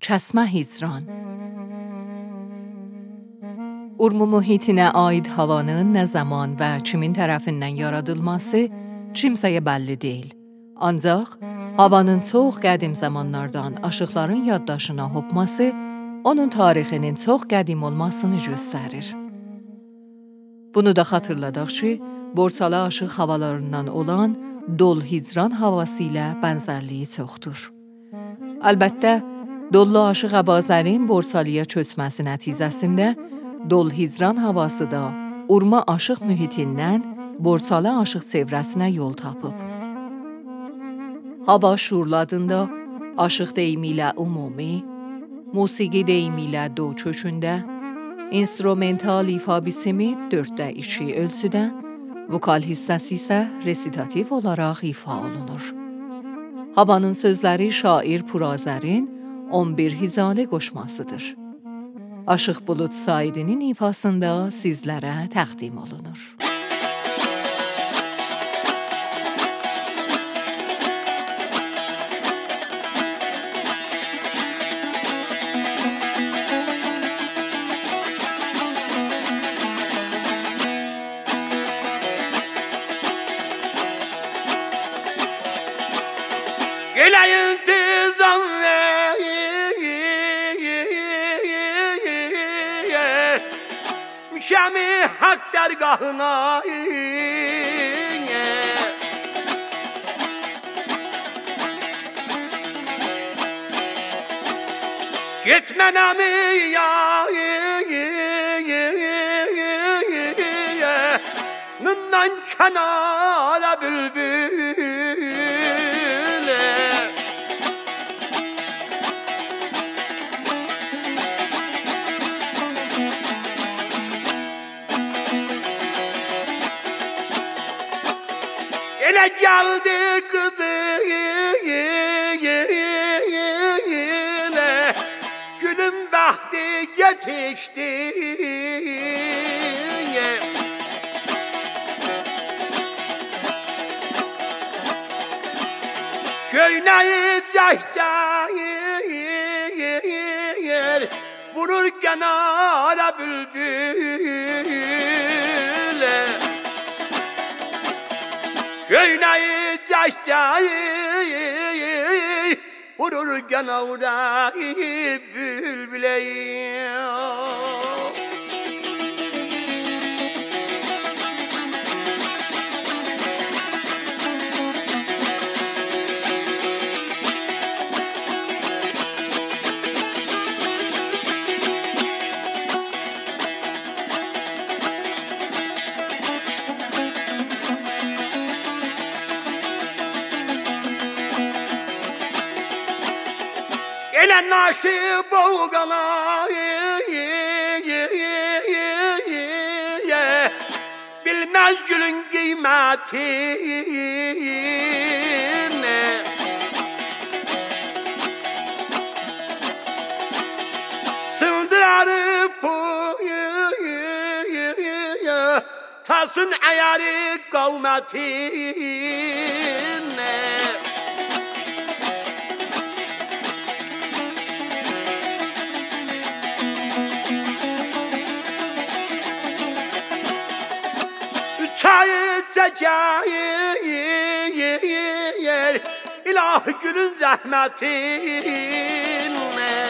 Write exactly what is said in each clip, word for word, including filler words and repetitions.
Çəsmə hicran. Urmu mühitinə aid havanın nə zaman və kimin tərəfindən yaradılması kimsəyə bəlli deyil. Ancaq havanın çox qədim zamanlardan aşıqların yaddaşına hopması onun tarixinin çox qədim olmasını göstərir. Bunu da xatırladaq ki, Borçalı aşıq havalarından olan dol hicran havası ilə bənzərliyi çoxdur. Əlbəttə, Dollu aşıq Əbazərin Borçalıya köçməsi nəticəsində dol hicran havası da Urma aşıq mühitindən Borçalı aşıq çevrəsinə yol tapıb. Hava şurladında aşıq deyimi ilə ümumi, musiqi deyimi ilə do kökündə, instrumental ifa biçimi dörddə iki ölçüdə, vokal hissəsi isə resitativ olaraq ifa olunur. Havanın sözləri şair Purazərin on bir hizalı qoşmasıdır. Aşıq Bulud Saidinin ifasında sizlərə təqdim olunur. Geleyin tizan Müşemi hak dergahına Gitmenemi ya Nından kenara bülbül Ele geldi kızı Gülün vakti yetişti Köyneyi cahcahir Vurur kenara bülbül Köyneyi cahcahir Vurur kenara bülbüleyim Ele naşı boğala Bilmez gülün kıymetini Sığdırarı puyu Tasın ayarı kavmetini Çayı çeker İlahi gülün zahmetine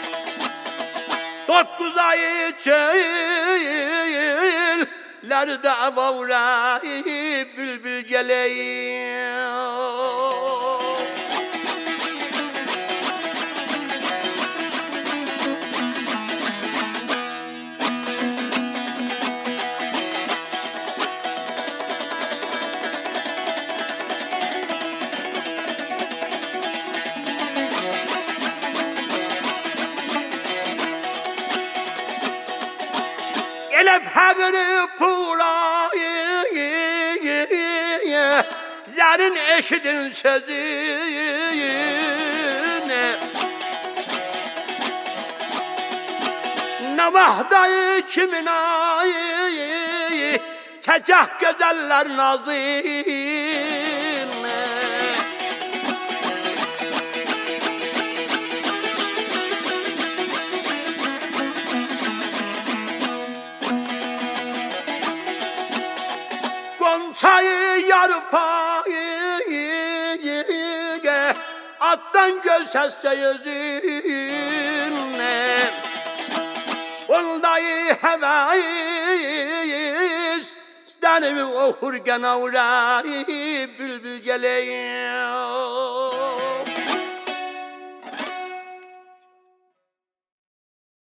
Dokuz ayı çöllerde vavrayı bülbül geleyim Ele fəqri pulayı Zərin eşidin sözünü Nə vaxtayı kimin ayı Çəkək gözəllər nazını Gonçayı yarpağı attan göl sesle yüzüne Ondayı heveyiz Stenimi okurken avrayı bülbül geleyim